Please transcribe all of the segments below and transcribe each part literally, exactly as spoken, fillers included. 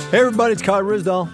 Hey, everybody, it's Kai Ryssdal.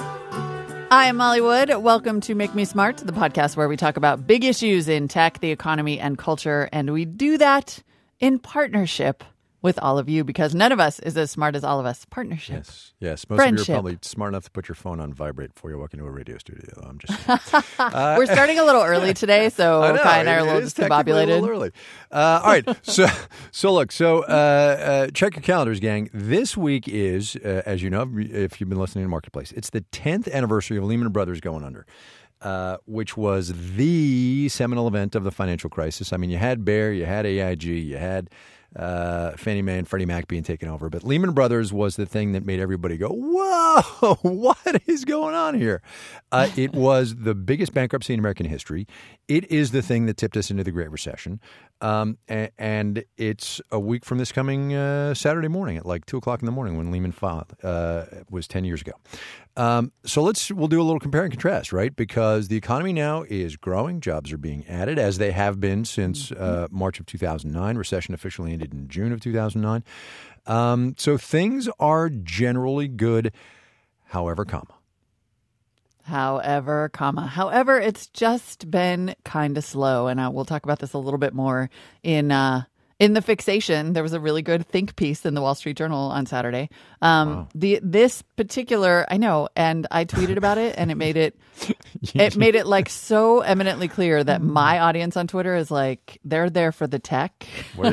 I am Molly Wood. Welcome to Make Me Smart, the podcast where we talk about big issues in tech, the economy, and culture. And we do that in partnership with all of you because none of us is as smart as all of us. Partnership. Yes, yes. Most Friendship. of you are probably smart enough to put your phone on vibrate before you walk into a radio studio. I'm just saying. uh, We're starting a little early today, so I know, Kai and I are it, a little discombobulated. A little early. Uh, all right, so so look, so uh, uh, check your calendars, gang. This week is, uh, as you know, if you've been listening to Marketplace, it's the tenth anniversary of Lehman Brothers going under. Uh, which was the seminal event of the financial crisis. I mean, you had Bear, you had A I G, you had uh, Fannie Mae and Freddie Mac being taken over. But Lehman Brothers was the thing that made everybody go, whoa, what is going on here? Uh, it was the biggest bankruptcy in American history. It is the thing that tipped us into the Great Recession. Um, and, and it's a week from this coming uh, Saturday morning at like two o'clock in the morning when Lehman filed. Uh, it was ten years ago. Um, so let's we'll do a little compare and contrast, right? Because the economy now is growing. Jobs are being added, as they have been since uh, March of two thousand nine. Recession officially ended in June of two thousand nine. Um, so things are generally good, however, comma. However, comma. However, it's just been kind of slow, and I, we'll talk about this a little bit more in uh, in the fixation. There was a really good think piece in the Wall Street Journal on Saturday. Um, Wow. The this particular, I know, and I tweeted about it, and it made it it made it like so eminently clear that my audience on Twitter is like they're there for the tech.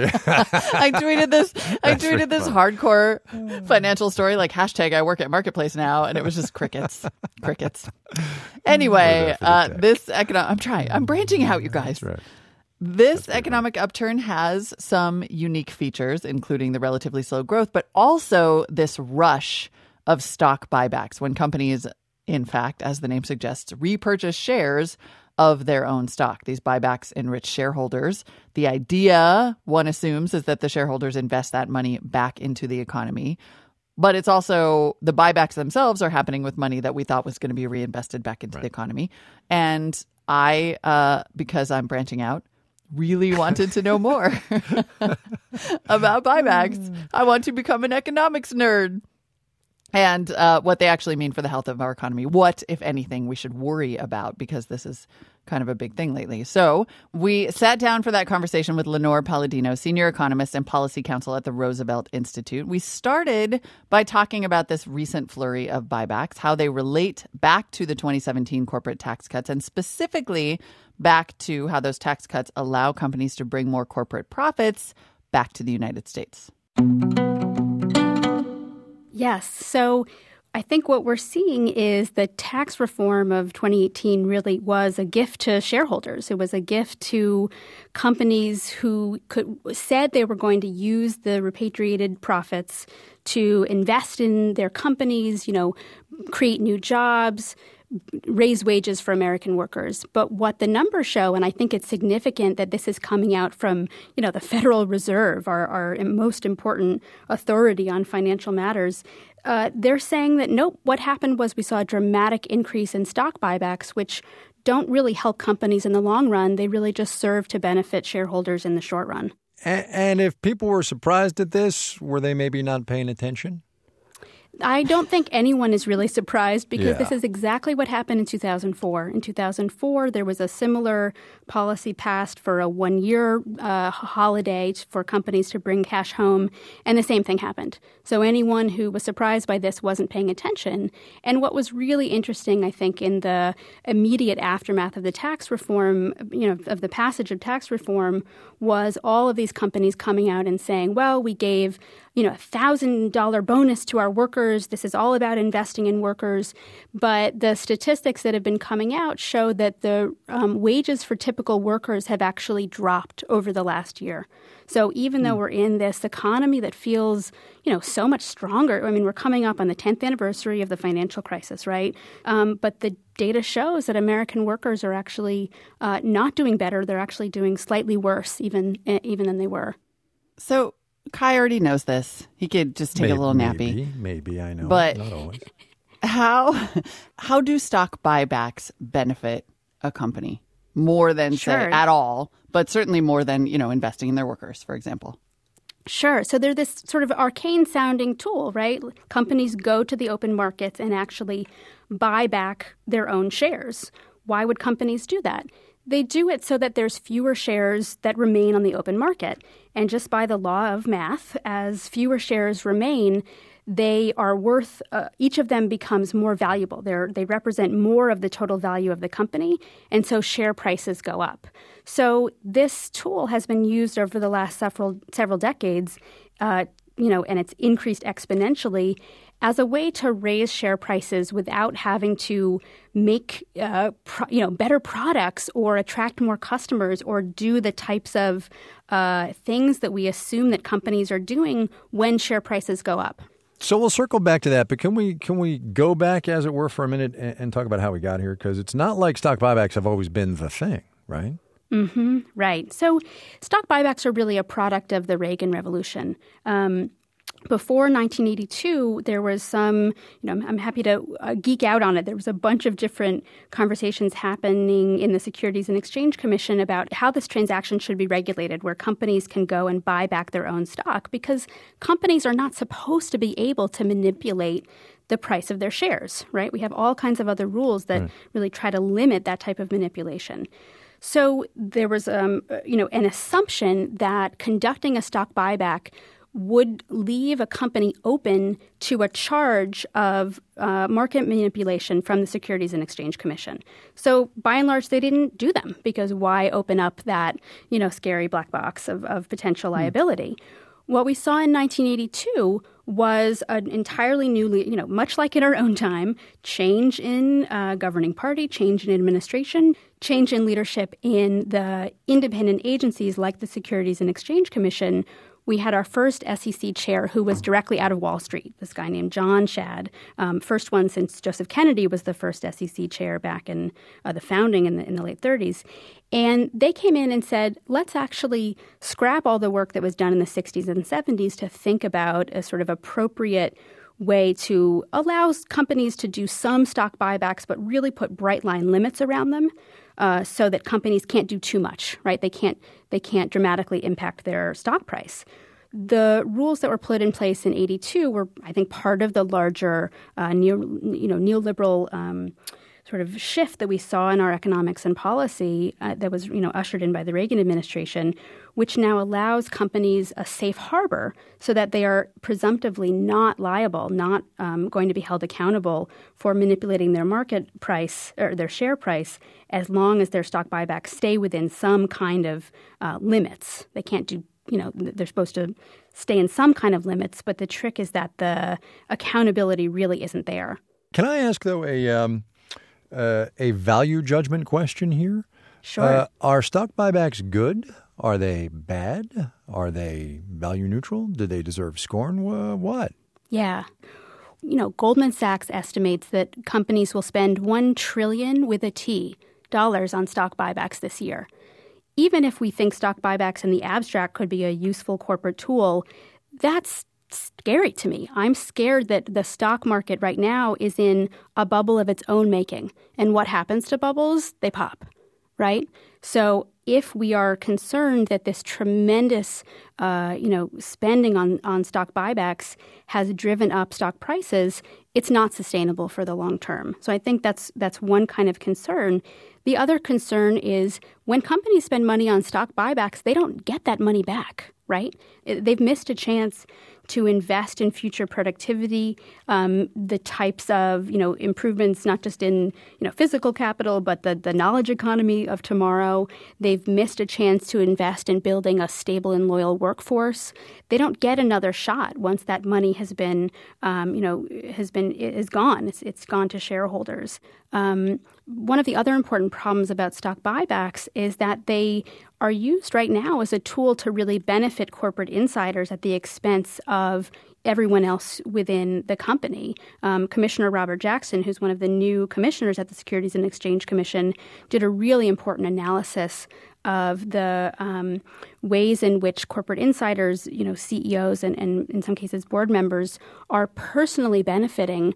I tweeted this. I That's tweeted this fun. hardcore financial story like hashtag I work at Marketplace now, and it was just crickets, crickets. Anyway, uh, this economic. I'm trying. I'm branching out, you guys. That's right. This economic upturn has some unique features, including the relatively slow growth, but also this rush of stock buybacks when companies, in fact, as the name suggests, repurchase shares of their own stock. These buybacks enrich shareholders. The idea, one assumes, is that the shareholders invest that money back into the economy. But it's also the buybacks themselves are happening with money that we thought was going to be reinvested back into Right. the economy. And I, uh, because I'm branching out, really wanted to know more about buybacks. I want to become an economics nerd. And uh, what they actually mean for the health of our economy. What, if anything, we should worry about, because this is kind of a big thing lately. So we sat down for that conversation with Lenore Palladino, senior economist and policy counsel at the Roosevelt Institute. We started by talking about this recent flurry of buybacks, how they relate back to the twenty seventeen corporate tax cuts, and specifically back to how those tax cuts allow companies to bring more corporate profits back to the United States. Yes. So I think what we're seeing is the tax reform of twenty eighteen really was a gift to shareholders. It was a gift to companies who could said they were going to use the repatriated profits to invest in their companies, you know, create new jobs, raise wages for American workers. But what the numbers show, and I think it's significant that this is coming out from, you know, the Federal Reserve, our, our most important authority on financial matters, uh, they're saying that, nope, what happened was we saw a dramatic increase in stock buybacks, which don't really help companies in the long run. They really just serve to benefit shareholders in the short run. And, and if people were surprised at this, were they maybe not paying attention? I don't think anyone is really surprised because Yeah. this is exactly what happened in two thousand four. In two thousand four, there was a similar policy passed for a one-year uh, holiday for companies to bring cash home, and the same thing happened. So anyone who was surprised by this wasn't paying attention. And what was really interesting, I think, in the immediate aftermath of the tax reform, you know, of the passage of tax reform, was all of these companies coming out and saying, well, we gave, you know, a one thousand dollars bonus to our workers. This is all about investing in workers. But the statistics that have been coming out show that the um, wages for typical workers have actually dropped over the last year. So even though we're in this economy that feels, you know, so much stronger, I mean, we're coming up on the tenth anniversary of the financial crisis, right? Um, but the data shows that American workers are actually uh, not doing better. They're actually doing slightly worse even even than they were. So Kai already knows this. He could just take maybe, a little nappy. Maybe, maybe, I know. But not always. How how do stock buybacks benefit a company more than, Sure. say, at all, but certainly more than, you know, investing in their workers, for example? Sure. So they're this sort of arcane-sounding tool, right? Companies go to the open markets and actually buy back their own shares. Why would companies do that? They do it so that there's fewer shares that remain on the open market. And just by the law of math, as fewer shares remain, they are worth, uh, each of them becomes more valuable. They're, they represent more of the total value of the company, and so share prices go up. So this tool has been used over the last several several decades, uh, you know, and it's increased exponentially as a way to raise share prices without having to make uh, pro- you know better products or attract more customers or do the types of uh, things that we assume that companies are doing when share prices go up. So we'll circle back to that, but can we can we go back, as it were, for a minute and, and talk about how we got here? Because it's not like stock buybacks have always been the thing, right? Mm-hmm. Right. So stock buybacks are really a product of the Reagan Revolution. Um, Before nineteen eighty-two, there was some, you know, I'm happy to uh, geek out on it. There was a bunch of different conversations happening in the Securities and Exchange Commission about how this transaction should be regulated, where companies can go and buy back their own stock, because companies are not supposed to be able to manipulate the price of their shares, right? We have all kinds of other rules that right. really try to limit that type of manipulation. So there was, um, you know, an assumption that conducting a stock buyback would leave a company open to a charge of uh, market manipulation from the Securities and Exchange Commission. So by and large, they didn't do them, because why open up that, you know, scary black box of, of potential liability? Mm. What we saw in nineteen eighty-two was an entirely new, you know, much like in our own time, change in uh, governing party, change in administration, change in leadership in the independent agencies like the Securities and Exchange Commission. We had our first S E C chair who was directly out of Wall Street, this guy named John Shad, um, first one since Joseph Kennedy was the first S E C chair back in uh, the founding in the, in the late thirties. And they came in and said, let's actually scrap all the work that was done in the sixties and seventies to think about a sort of appropriate way to allow companies to do some stock buybacks, but really put bright line limits around them. Uh, so that companies can't do too much, right? They can't they can't dramatically impact their stock price. The rules that were put in place in eighty-two were, I think, part of the larger uh, neo, you know, neoliberal um, sort of shift that we saw in our economics and policy uh, that was, you know, ushered in by the Reagan administration, which now allows companies a safe harbor so that they are presumptively not liable, not um, going to be held accountable for manipulating their market price or their share price, as long as their stock buybacks stay within some kind of uh, limits. They can't do, you know, they're supposed to stay in some kind of limits, but the trick is that the accountability really isn't there. Can I ask, though, a um, uh, a value judgment question here? Sure. Uh, are stock buybacks good? Are they bad? Are they value neutral? Do they deserve scorn? Uh, what? Yeah. You know, Goldman Sachs estimates that companies will spend one trillion with a T dollars on stock buybacks this year. Even if we think stock buybacks in the abstract could be a useful corporate tool, that's scary to me. I'm scared that the stock market right now is in a bubble of its own making. And what happens to bubbles? They pop, right? So if we are concerned that this tremendous, uh, you know, spending on, on stock buybacks has driven up stock prices, it's not sustainable for the long term. So I think that's that's one kind of concern. The other concern is when companies spend money on stock buybacks, they don't get that money back, right? They've missed a chance to invest in future productivity, um, the types of, you know, improvements, not just in, you know, physical capital, but the, the knowledge economy of tomorrow. They've missed a chance to invest in building a stable and loyal workforce. They don't get another shot once that money has been, um, you know, has been, is gone. It's, it's gone to shareholders. Um, one of the other important problems about stock buybacks is that they are used right now as a tool to really benefit corporate insiders at the expense of everyone else within the company. Um, Commissioner Robert Jackson, who's one of the new commissioners at the Securities and Exchange Commission, did a really important analysis of the um, ways in which corporate insiders, you know, C E Os and, and in some cases board members, are personally benefiting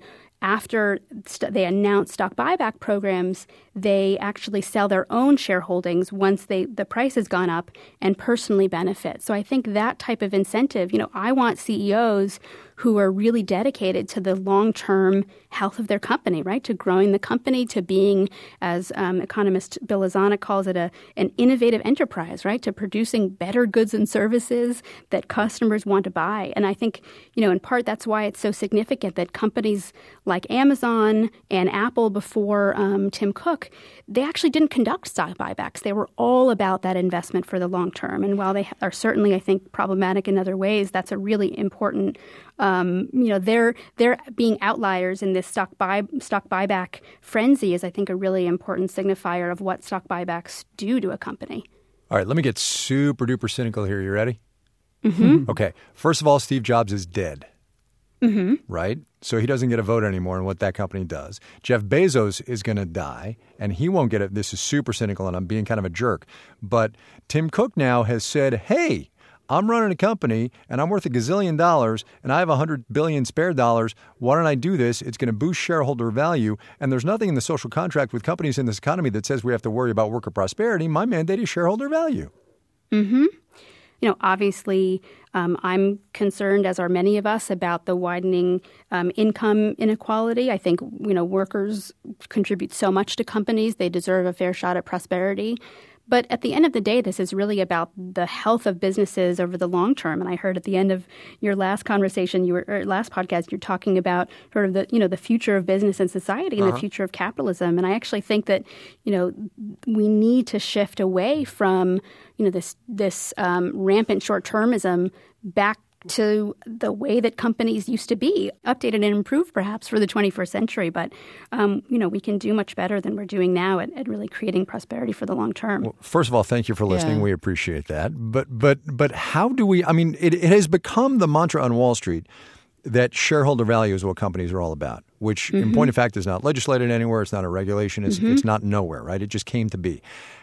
after st- they announce stock buyback programs, they actually sell their own shareholdings once they the price has gone up and personally benefit. So I think that type of incentive, you know, I want C E Os who are really dedicated to the long-term health of their company, right? To growing the company, to being, as um, economist Bill Lozana calls it, a, an innovative enterprise, right? To producing better goods and services that customers want to buy. And I think, you know, in part, that's why it's so significant that companies like Amazon and Apple before um, Tim Cook, they actually didn't conduct stock buybacks. They were all about that investment for the long term. And while they are certainly, I think, problematic in other ways, that's a really important Um, you know, they're they're being outliers in this stock buy stock buyback frenzy is, I think, a really important signifier of what stock buybacks do to a company. All right, let me get super duper cynical here. You ready? Mm-hmm. Okay. First of all, Steve Jobs is dead. Mm-hmm. Right? So he doesn't get a vote anymore in what that company does. Jeff Bezos is going to die, and he won't get it. This is super cynical, and I'm being kind of a jerk. But Tim Cook now has said, hey, I'm running a company and I'm worth a gazillion dollars and I have a hundred billion spare dollars. Why don't I do this? It's going to boost shareholder value. And there's nothing in the social contract with companies in this economy that says we have to worry about worker prosperity. My mandate is shareholder value. Mm-hmm. You know, obviously, um, I'm concerned, as are many of us, about the widening um, income inequality. I think, you know, workers contribute so much to companies. They deserve a fair shot at prosperity. But at the end of the day, this is really about the health of businesses over the long term. And I heard at the end of your last conversation, you were or last podcast, you're talking about sort of the you know the future of business and society and uh-huh. the future of capitalism. And I actually think that you know we need to shift away from you know this this um, rampant short termism back to the way that companies used to be, updated and improved perhaps for the twenty-first century. But, um, you know, we can do much better than we're doing now at, at really creating prosperity for the long term. Well, first of all, thank you for listening. Yeah. We appreciate that. But but but how do we – I mean, it, it has become the mantra on Wall Street that shareholder value is what companies are all about, which mm-hmm. in point of fact is not legislated anywhere. It's not a regulation. It's, mm-hmm. it's not nowhere, right? It just came to be.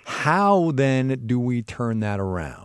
How then do we turn that around?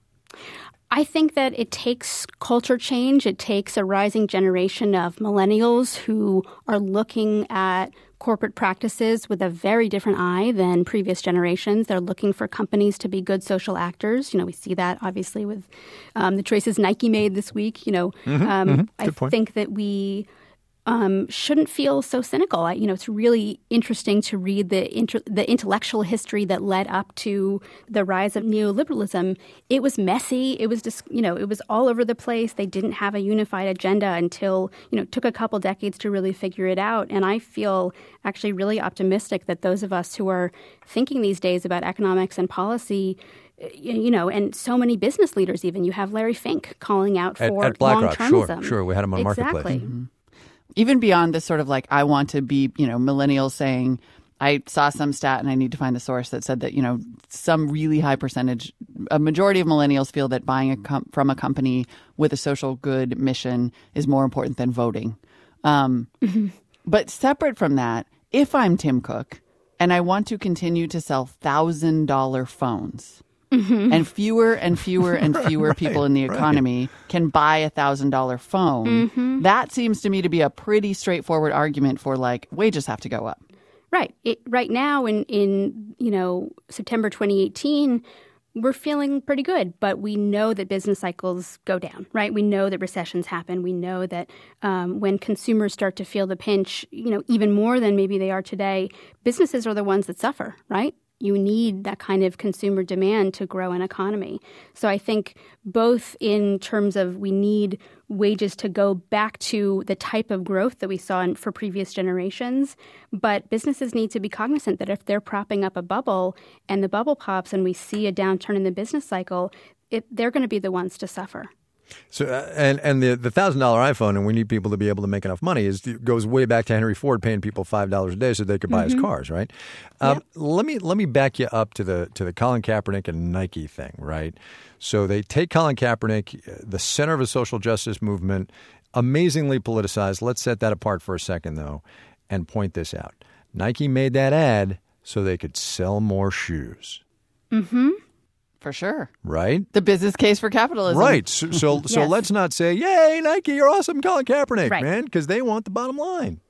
I think that it takes culture change. It takes a rising generation of millennials who are looking at corporate practices with a very different eye than previous generations. They're looking for companies to be good social actors. You know, we see that obviously with um, the choices Nike made this week. You know, mm-hmm, um, mm-hmm. I point. think that we Um, shouldn't feel so cynical. I, you know, it's really interesting to read the inter- the intellectual history that led up to the rise of neoliberalism. It was messy. It was just, you know, it was all over the place. They didn't have a unified agenda until, you know, it took a couple decades to really figure it out. And I feel actually really optimistic that those of us who are thinking these days about economics and policy, you know, and so many business leaders even, you have Larry Fink calling out for at, at BlackRock, long-termism. Sure, sure. We had him on exactly. Marketplace. Mm-hmm. Even beyond this sort of like, I want to be, you know, millennials saying, I saw some stat and I need to find the source that said that, you know, some really high percentage, a majority of millennials feel that buying a com- from a company with a social good mission is more important than voting. Um, mm-hmm. But separate from that, if I'm Tim Cook and I want to continue to sell one thousand dollars phones, mm-hmm. and fewer and fewer and fewer right, people in the economy right. can buy a one thousand dollars phone, mm-hmm. that seems to me to be a pretty straightforward argument for, like, wages have to go up. Right. It, right now in, in, you know, September twenty eighteen, we're feeling pretty good, but we know that business cycles go down, right? We know that recessions happen. We know that um, when consumers start to feel the pinch, you know, even more than maybe they are today, businesses are the ones that suffer, right? You need that kind of consumer demand to grow an economy. So I think both in terms of we need wages to go back to the type of growth that we saw in, for previous generations, but businesses need to be cognizant that if they're propping up a bubble and the bubble pops and we see a downturn in the business cycle, it, they're going to be the ones to suffer. So uh, and and the the thousand dollar iPhone, and we need people to be able to make enough money, is goes way back to Henry Ford paying people five dollars a day so they could buy mm-hmm. his cars, right? Um, yep. Let me let me back you up to the to the Colin Kaepernick and Nike thing, right? So they take Colin Kaepernick, the center of a social justice movement, amazingly politicized. Let's set that apart for a second, though, and point this out. Nike made that ad so they could sell more shoes. Mm-hmm. For sure. Right? The business case for capitalism. Right. So so, so yes. let's not say, yay, Nike, you're awesome, Colin Kaepernick, right. man, because they want the bottom line.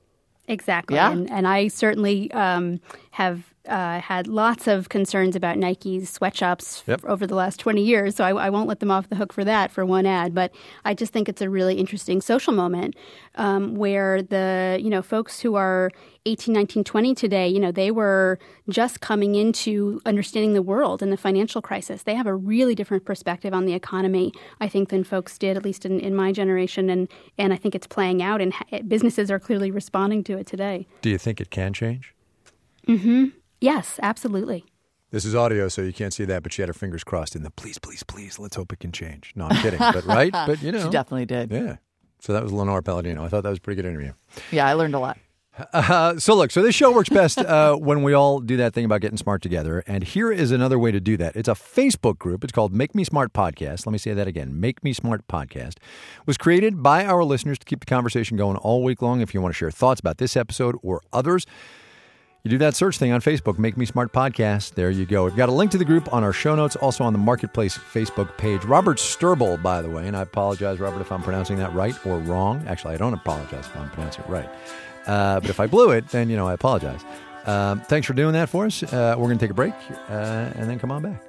Exactly. Yeah. And, and I certainly um, have uh, had lots of concerns about Nike's sweatshops Yep. f- over the last twenty years, so I, I won't let them off the hook for that for one ad. But I just think it's a really interesting social moment um, where the, you know, folks who are eighteen, nineteen, twenty today, you know, they were just coming into understanding the world and the financial crisis. They have a really different perspective on the economy, I think, than folks did, at least in, in my generation. And, and I think it's playing out, and ha- businesses are clearly responding to it today. Do you think it can change? Mm-hmm. Yes, absolutely. This is audio, so you can't see that, but she had her fingers crossed in the please, please, please, let's hope it can change. No, I'm kidding. But right? But, you know. She definitely did. Yeah. So that was Lenore Palladino. I thought that was a pretty good interview. Yeah, I learned a lot. Uh, so look, so this show works best uh, when we all do that thing about getting smart together. And here is another way to do that. It's a Facebook group. It's called Make Me Smart Podcast. Let me say that again. Make Me Smart Podcast was created by our listeners to keep the conversation going all week long. If you want to share thoughts about this episode or others, you do that search thing on Facebook, Make Me Smart Podcast. There you go. We've got a link to the group on our show notes, also on the Marketplace Facebook page. Robert Sturble, by the way, and I apologize, Robert, if I'm pronouncing that right or wrong. Actually, I don't apologize if I'm pronouncing it right. Uh, but if I blew it, then, you know, I apologize. Um, thanks for doing that for us. Uh, we're going to take a break uh, and then come on back.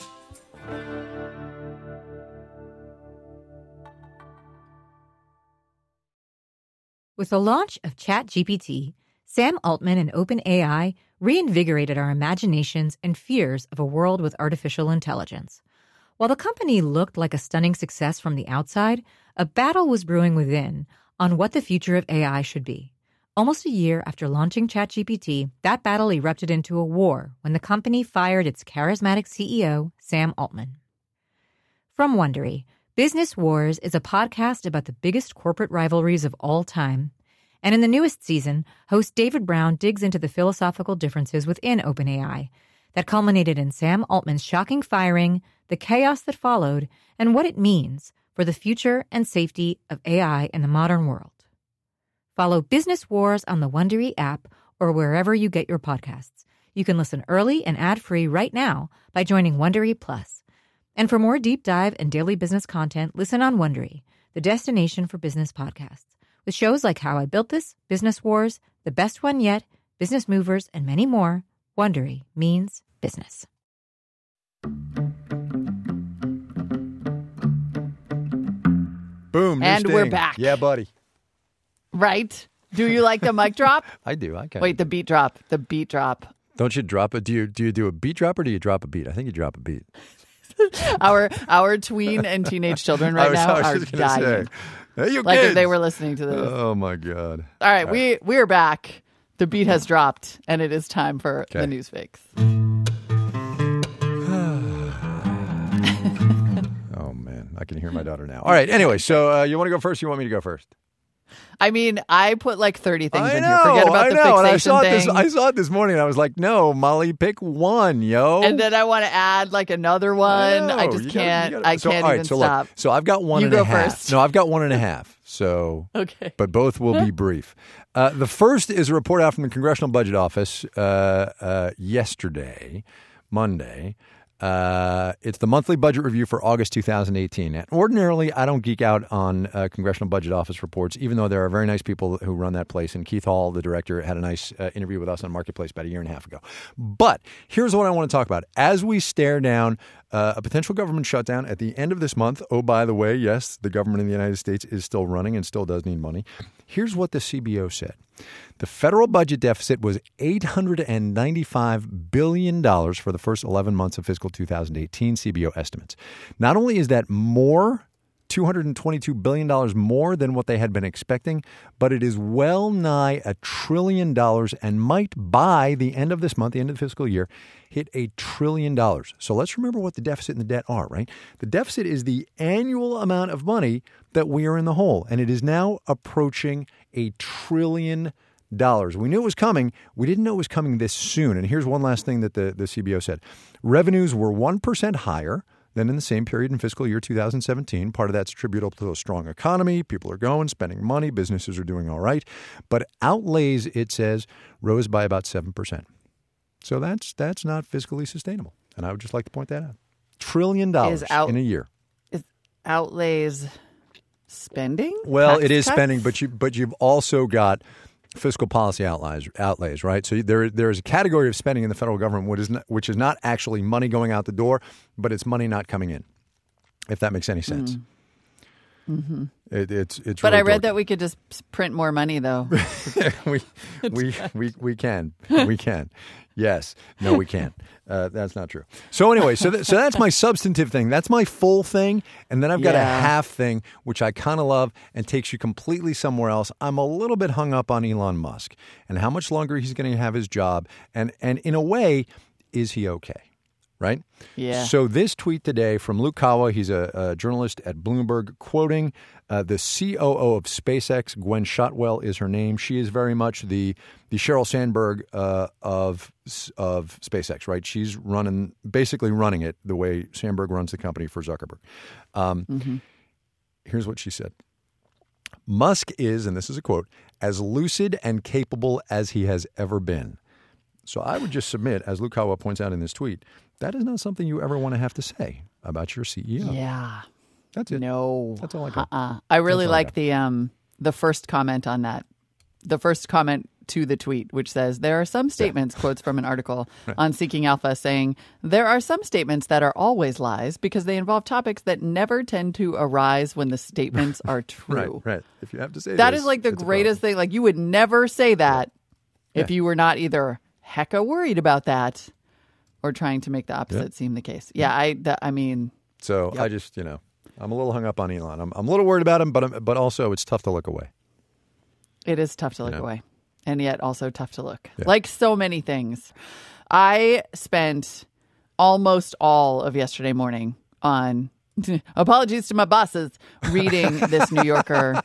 With the launch of ChatGPT, Sam Altman and OpenAI reinvigorated our imaginations and fears of a world with artificial intelligence. While the company looked like a stunning success from the outside, a battle was brewing within on what the future of A I should be. Almost a year after launching ChatGPT, that battle erupted into a war when the company fired its charismatic C E O, Sam Altman. From Wondery, Business Wars is a podcast about the biggest corporate rivalries of all time. And in the newest season, host David Brown digs into the philosophical differences within OpenAI that culminated in Sam Altman's shocking firing, the chaos that followed, and what it means for the future and safety of A I in the modern world. Follow Business Wars on the Wondery app or wherever you get your podcasts. You can listen early and ad-free right now by joining Wondery Plus. And for more deep dive and daily business content, listen on Wondery, the destination for business podcasts, with shows like How I Built This, Business Wars, The Best One Yet, Business Movers, and many more. Wondery means business. Boom. New And we're sting. back. Yeah, buddy. Right? Do you like the mic drop? I do. I can. Wait, the beat drop. The beat drop. Don't you drop it? Do you do you do a beat drop or do you drop a beat? I think you drop a beat. Our our tween and teenage children right I was, now I was are just gonna dying. say. Hey, you Like kids. if they were listening to this. Oh my God. All right, we we're back. The beat has dropped, and it is time for Okay. the news fix. Oh man, I can hear my daughter now. All right. Anyway, so uh, you want to go first? Or you want me to go first? I mean, I put like thirty things I in know. here. Forget about I the know. And I fixation saw it thing. this. I saw it this morning. And I was like, no, Molly, pick one, yo. and then I want to add like another one. I No, just you gotta- can't. you gotta- I so, can't all right, even so stop. Look, so I've got one You and a go half. first. No, I've got one and a half. So, Okay. but both will be brief. Uh, the first is a report out from the Congressional Budget Office uh, uh, yesterday, Monday. Uh, it's the monthly budget review for August two thousand eighteen. And ordinarily, I don't geek out on uh, Congressional Budget Office reports, even though there are very nice people who run that place. And Keith Hall, the director, had a nice uh, interview with us on Marketplace about a year and a half ago. But here's what I want to talk about. As we stare down uh, a potential government shutdown at the end of this month, oh, by the way, yes, the government in the United States is still running and still does need money. Here's what the C B O said. The federal budget deficit was eight hundred ninety-five billion dollars for the first eleven months of fiscal two thousand eighteen, C B O estimates. Not only is that more, two hundred twenty-two billion dollars more than what they had been expecting, but it is well nigh a trillion dollars and might, by the end of this month, the end of the fiscal year, hit a trillion dollars. So let's remember what the deficit and the debt are, right? The deficit is the annual amount of money that we are in the hole, and it is now approaching a trillion dollars. We knew it was coming. We didn't know it was coming this soon. And here's one last thing that the, the C B O said. Revenues were one percent higher than in the same period in fiscal year two thousand seventeen. Part of that's attributable to a strong economy. People are going, spending money. Businesses are doing all right. But outlays, it says, rose by about seven percent. So that's that's not fiscally sustainable. And I would just like to point that out. Trillion dollars Is out- in a year. Is outlays spending? Well, Tax it is cuts? spending, but you but you've also got fiscal policy outlays, outlays, right? So there, there is a category of spending in the federal government which is not, which is not actually money going out the door, but it's money not coming in. If that makes any sense. Mm-hmm. It, it's it's. But really I read broken. that we could just print more money, though. we we we we can we can. Yes. No, we can't. Uh, that's not true. So anyway, so th- so that's my substantive thing. That's my full thing, and then I've got Yeah. a half thing which I kind of love and takes you completely somewhere else. I'm a little bit hung up on Elon Musk and how much longer he's going to have his job, and and in a way, is he okay? Right? Yeah. So this tweet today from Luke Kawa, he's a, a journalist at Bloomberg, quoting uh, the C O O of SpaceX, Gwen Shotwell is her name. She is very much the the Sheryl Sandberg uh, of of SpaceX, right? She's running, basically running it the way Sandberg runs the company for Zuckerberg. Um, mm-hmm. Here's what she said. Musk is, and this is a quote, as lucid and capable as he has ever been. So I would just submit, as Luke Kawa points out in this tweet, that is not something you ever want to have to say about your C E O. Yeah. That's it. No. That's all I got. Uh-uh. I really That's all I like got. the um the first comment on that. The first comment to the tweet, which says, there are some statements, quotes from an article on Seeking Alpha, saying, there are some statements that are always lies because they involve topics that never tend to arise when the statements are true. Right, right. If you have to say That this, is like the it's a greatest thing. Like, you would never say that if Yeah. you were not either hecka worried about that or trying to make the opposite Yeah. seem the case. Yeah, I that, I mean... So Yep. I just, you know, I'm a little hung up on Elon. I'm, I'm a little worried about him, but I'm- but also it's tough to look away. It is tough to look Yeah. away, and yet also tough to look. Yeah. Like so many things. I spent almost all of yesterday morning on, apologies to my bosses, reading this New Yorker.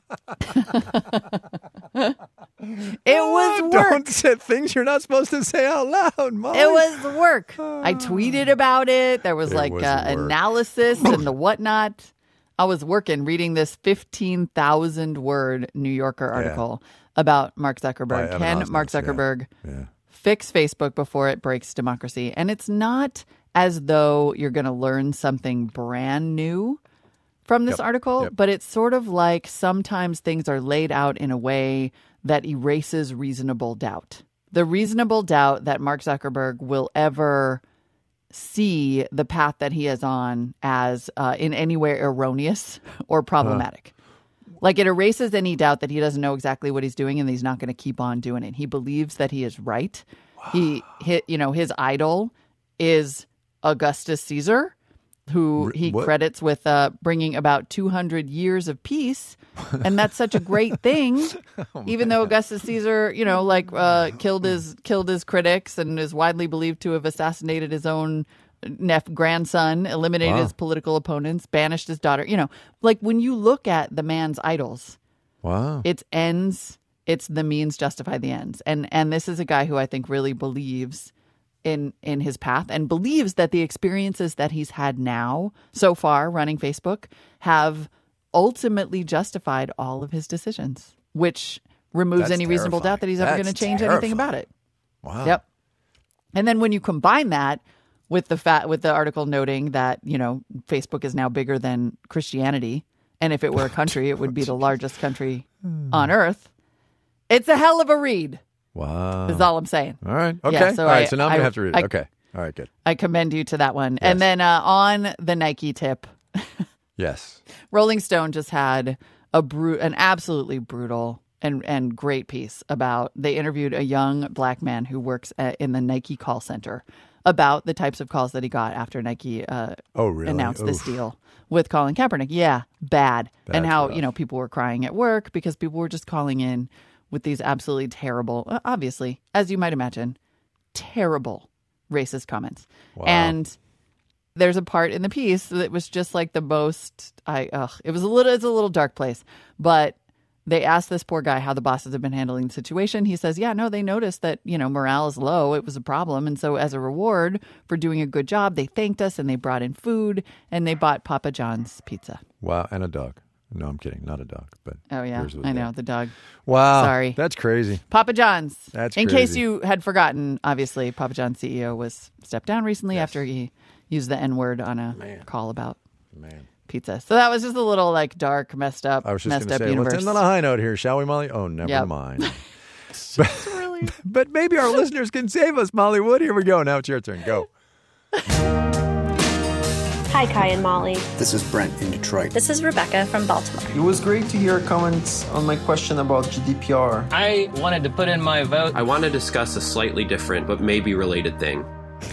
It was work. Don't say things you're not supposed to say out loud, Molly. It was work. I tweeted about it. There was It like was uh, work. analysis and the whatnot. I was working reading this fifteen thousand word New Yorker article about Mark By Zuckerberg. Evan Can Osnos, Mark yeah. Zuckerberg Yeah. fix Facebook before it breaks democracy? And it's not as though you're going to learn something brand new from this Yep. article, Yep. but it's sort of like sometimes things are laid out in a way that erases reasonable doubt. The reasonable doubt that Mark Zuckerberg will ever see the path that he is on as uh, in any way erroneous or problematic. Like, it erases any doubt that he doesn't know exactly what he's doing and he's not going to keep on doing it. He believes that he is right. He hit, you know, his idol is Augustus Caesar, who he What? credits with uh, bringing about two hundred years of peace. And that's such a great thing, even though Augustus Caesar, you know, like uh, killed his killed his critics and is widely believed to have assassinated his own nep- grandson, eliminated Wow. his political opponents, banished his daughter. You know, like when you look at the man's idols, Wow. it's ends, it's the means justify the ends. And and this is a guy who I think really believes in in his path and believes that the experiences that he's had now so far running Facebook have ultimately justified all of his decisions, which removes That's any reasonable terrifying. doubt that he's ever That's going to change anything terrifying. about it. Wow. Yep. And then when you combine that with the fact, with the article noting that, you know, Facebook is now bigger than Christianity, and if it were a country, it would be the largest country on earth. It's a hell of a read, Wow. is all I'm saying. All right. Okay. Yeah, so all right. I- so now I'm I- going to have to read it. I- okay. All right. Good. I commend you to that one. Yes. And then uh, on the Nike tip, Yes. Rolling Stone just had a bru- an absolutely brutal and, and great piece about, they interviewed a young black man who works at, in the Nike call center about the types of calls that he got after Nike uh, Oh, really? announced this Oof. deal with Colin Kaepernick. Yeah, bad. and That's how, rough. you know, people were crying at work because people were just calling in with these absolutely terrible, uh, obviously, as you might imagine, terrible racist comments. Wow. And there's a part in the piece that was just like the most, I, ugh, it was a little, it's a little dark place, but they asked this poor guy how the bosses have been handling the situation. He says, yeah, no, they noticed that, you know, morale is low. It was a problem. And so as a reward for doing a good job, they thanked us and they brought in food and they bought Papa John's pizza. Wow. And a dog. No, I'm kidding. Not a dog, but Oh, yeah, yours was I a know, dog. the dog. Wow. Sorry. That's crazy. Papa John's. That's In case crazy. you had forgotten, obviously, Papa John's C E O was stepped down recently Yes. after he used the N word on a Man. call about Man. pizza. So that was just a little like dark, messed up, I was just messed going up to say, universe. let's end on a high note here, shall we, Molly? Oh, never Yep. mind. It's really... But maybe our listeners can save us, Molly Wood. Here we go. Now it's your turn. Go. Hi, Kai and Molly. This is Brent in Detroit. This is Rebecca from Baltimore. It was great to hear comments on my question about G D P R. I wanted to put in my vote. I want to discuss a slightly different but maybe related thing.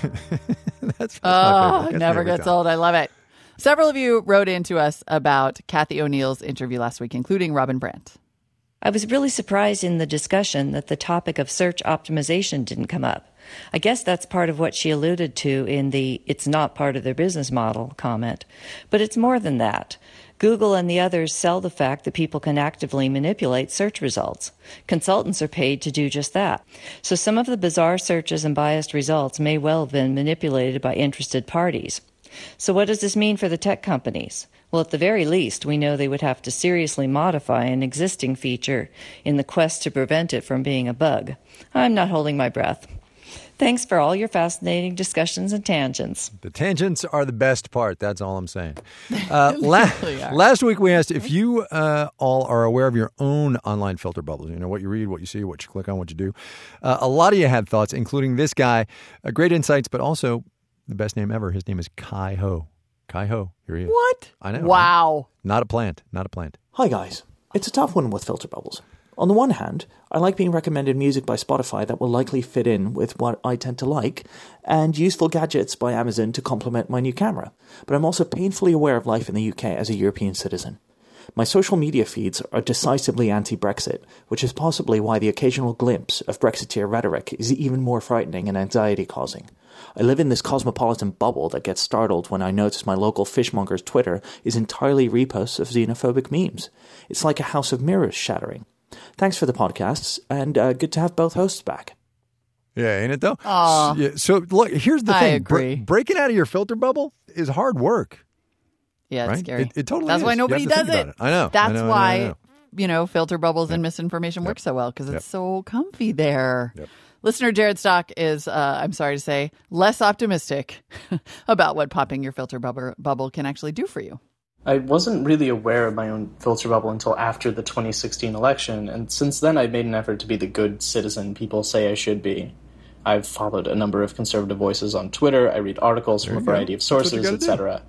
That's oh, never gets old. I love it. Several of you wrote in to us about Kathy O'Neill's interview last week, including Robin Brandt. I was really surprised in the discussion that the topic of search optimization didn't come up. I guess that's part of what she alluded to in the "it's not part of their business model" comment. But it's more than that. Google and the others sell the fact that people can actively manipulate search results. Consultants are paid to do just that. So some of the bizarre searches and biased results may well have been manipulated by interested parties. So what does this mean for the tech companies? Well, at the very least, we know they would have to seriously modify an existing feature in the quest to prevent it from being a bug. I'm not holding my breath. Thanks for all your fascinating discussions and tangents. The tangents are the best part. That's all I'm saying. Uh, la- last week we asked if you uh, all are aware of your own online filter bubbles. You know, what you read, what you see, what you click on, what you do. Uh, a lot of you had thoughts, including this guy. Uh, great insights, but also the best name ever. His name is Kai Ho. Kai Ho. Here he is. What? I know. Wow. Right? Not a plant. Not a plant. Hi, guys. It's a tough one with filter bubbles. On the one hand, I like being recommended music by Spotify that will likely fit in with what I tend to like, and useful gadgets by Amazon to complement my new camera. But I'm also painfully aware of life in the U K as a European citizen. My social media feeds are decisively anti-Brexit, which is possibly why the occasional glimpse of Brexiteer rhetoric is even more frightening and anxiety-causing. I live in this cosmopolitan bubble that gets startled when I notice my local fishmonger's Twitter is entirely reposts of xenophobic memes. It's like a house of mirrors shattering. Thanks for the podcasts, and uh, good to have both hosts back. Yeah, ain't it though? Aw. So, yeah, so look, here's the I thing. agree. Bre- breaking out of your filter bubble is hard work. Yeah, it's right? scary. It, it totally That's is. why You nobody have to does think it. about it. I know. That's I know, I know, why, I know. you know, filter bubbles and misinformation work so well, because it's Yep. so comfy there. Yep. Listener Jared Stock is, uh, I'm sorry to say, less optimistic about what popping your filter bubble, bubble can actually do for you. I wasn't really aware of my own filter bubble until after the twenty sixteen election, and since then I've made an effort to be the good citizen people say I should be. I've followed a number of conservative voices on Twitter, I read articles from a variety of sources, et cetera.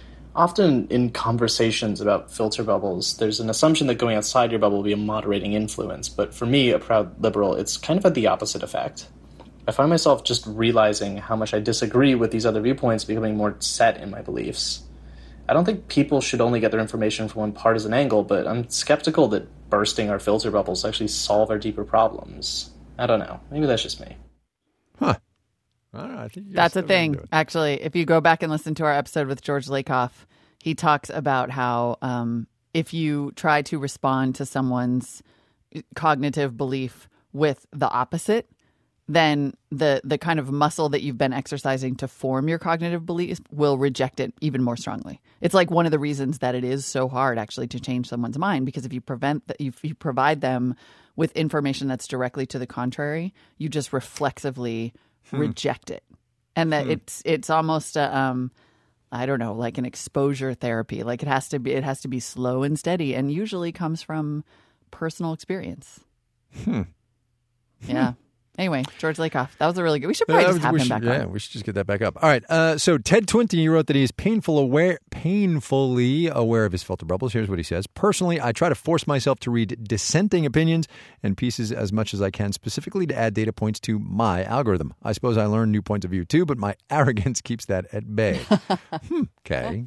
Often in conversations about filter bubbles, there's an assumption that going outside your bubble will be a moderating influence, but for me, a proud liberal, it's kind of had the opposite effect. I find myself just realizing how much I disagree with these other viewpoints, becoming more set in my beliefs. I don't think people should only get their information from one partisan angle, but I'm skeptical that bursting our filter bubbles actually solve our deeper problems. I don't know. Maybe that's just me. Huh. I don't know. I think That's a thing, actually. If you go back and listen to our episode with George Lakoff, he talks about how um, if you try to respond to someone's cognitive belief with the opposite, then the the kind of muscle that you've been exercising to form your cognitive belief will reject it even more strongly. It's like one of the reasons that it is so hard actually to change someone's mind, because if you prevent that, if you provide them with information that's directly to the contrary, you just reflexively hmm. reject it, and that hmm. it's it's almost a, um I don't know, like an exposure therapy. Like it has to be it has to be slow and steady, and usually comes from personal experience. Hmm. Yeah. Anyway, George Lakoff. That was a really good. We should probably Uh, just have we him should- back yeah, on. we should just get that back up. All right. Uh, so Ted Twinty wrote that he is painful aware, painfully aware of his filter bubbles. Here's what he says. Personally, I try to force myself to read dissenting opinions and pieces as much as I can, specifically to add data points to my algorithm. I suppose I learn new points of view too, but my arrogance keeps that at bay. hmm, okay.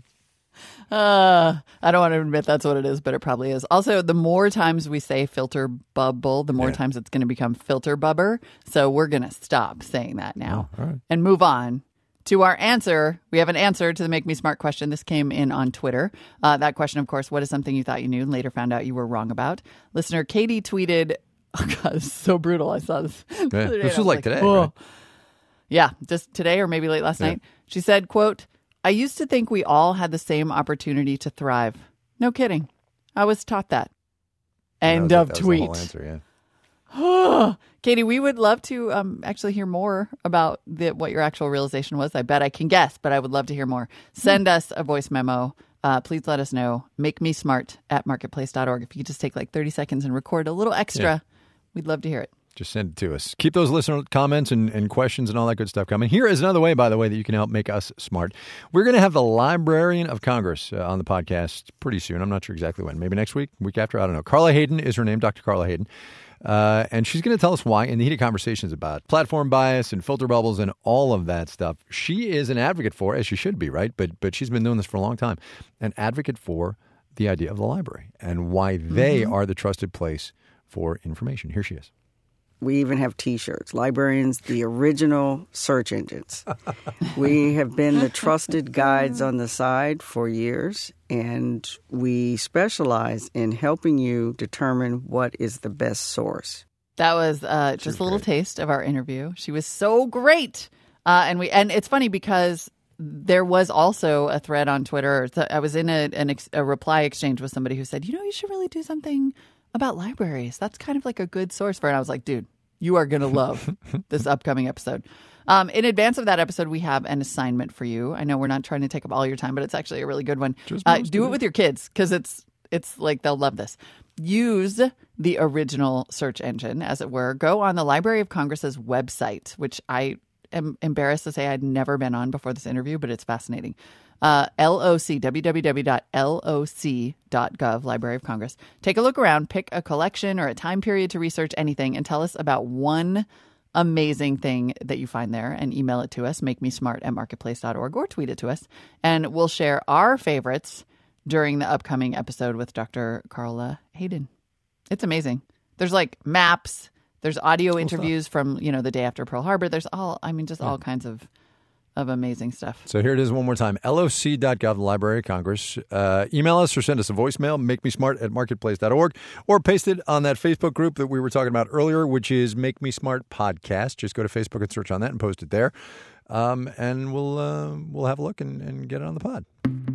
Uh, I don't want to admit that's what it is, but it probably is. Also, the more times we say filter bubble, the more Yeah. times it's going to become filter bubber. So we're going to stop saying that now Oh, all right. and move on to our answer. We have an answer to the Make Me Smart question. This came in on Twitter. Uh, that question, of course, what is something you thought you knew and later found out you were wrong about? Listener Katie tweeted, oh God, this is so brutal. I saw this. Yeah, the other day, this and I was like today, "Whoa." right? Yeah, just today or maybe late last Yeah. night. She said, quote, I used to think we all had the same opportunity to thrive. No kidding. I was taught that. End That was of it. That was tweet. the whole answer, yeah. Katie, we would love to um, actually hear more about the, what your actual realization was. I bet I can guess, but I would love to hear more. Send us a voice memo. Uh, please let us know. Make me smart at marketplace dot org. If you could just take like thirty seconds and record a little extra, Yeah. we'd love to hear it. Just send it to us. Keep those listener comments and, and questions and all that good stuff coming. Here is another way, by the way, that you can help make us smart. We're going to have the Librarian of Congress uh, on the podcast pretty soon. I'm not sure exactly when. Maybe next week, week after. I don't know. Carla Hayden is her name, Doctor Carla Hayden. Uh, and she's going to tell us why in the heated conversations about platform bias and filter bubbles and all of that stuff. She is an advocate for, as she should be, right? But but she's been doing this for a long time, an advocate for the idea of the library and why they mm-hmm. are the trusted place for information. Here she is. We even have T-shirts. Librarians, the original search engines. We have been the trusted guides on the side for years, and we specialize in helping you determine what is the best source. That was uh, just a little taste of our interview. She was so great. Uh, and we and it's funny because there was also a thread on Twitter. I was in a, an ex, a reply exchange with somebody who said, you know, you should really do something about libraries. That's kind of like a good source for it. And I was like, dude, you are going to love this upcoming episode. Um, in advance of that episode, we have an assignment for you. I know we're not trying to take up all your time, but it's actually a really good one. Uh, do it with your kids because it's it's like they'll love this. Use the original search engine, as it were. Go on the Library of Congress's website, which I am embarrassed to say I'd never been on before this interview, but it's fascinating. Uh, L O C, w w w dot l o c dot gov, Library of Congress. Take a look around, pick a collection or a time period to research anything, and tell us about one amazing thing that you find there and email it to us, make me smart at marketplace dot org, or tweet it to us. And we'll share our favorites during the upcoming episode with Doctor Carla Hayden. It's amazing. There's like maps, there's audio cool interviews stuff. From, you know, the day after Pearl Harbor. There's all, I mean, just yeah. all kinds of of amazing stuff. So here it is one more time, L O C dot gov, the Library of Congress. Uh, email us or send us a voicemail, make me smart at marketplace dot org, or paste it on that Facebook group that we were talking about earlier, which is Make Me Smart Podcast. Just go to Facebook and search on that and post it there. Um, and we'll uh, we'll have a look and, and get it on the pod.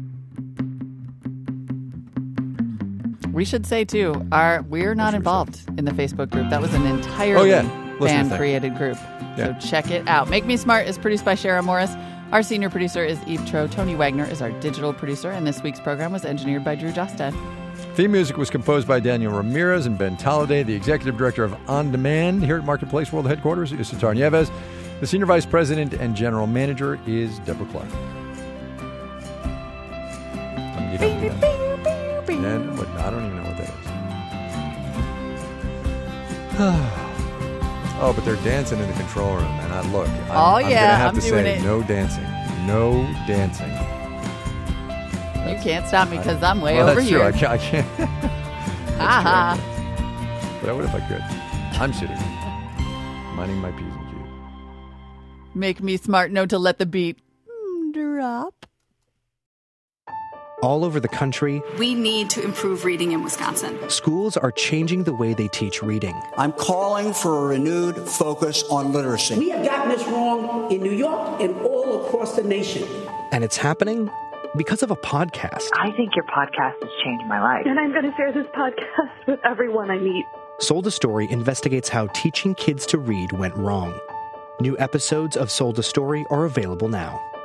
We should say, too, our we're not involved in the Facebook group. That was an entirely oh, yeah. fan-created group. Yeah. So check it out. Make Me Smart is produced by Shara Morris. Our senior producer is Eve Tro. Tony Wagner is our digital producer. And this week's program was engineered by Drew Jostad. Theme music was composed by Daniel Ramirez and Ben Talladay. The executive director of On Demand here at Marketplace World Headquarters is Sitar Nieves. The senior vice president and general manager is Deborah Clark. And what, I don't even know what that is. Oh, but they're dancing in the control room, and I look. I'm, oh I'm yeah, gonna have I'm to doing say it. no dancing, no dancing. You can't stop me because I'm way well, over that's here. True. I can't. I can't. Aha. True, but I would if I could. I'm sitting, minding my P's and Q's. Make me smart. Know to let the beat drop. All over the country, we need to improve reading in Wisconsin. Schools are changing the way they teach reading. I'm calling for a renewed focus on literacy. We have gotten this wrong in New York and all across the nation. And it's happening because of a podcast. I think your podcast has changed my life. And I'm going to share this podcast with everyone I meet. Sold a Story investigates how teaching kids to read went wrong. New episodes of Sold a Story are available now.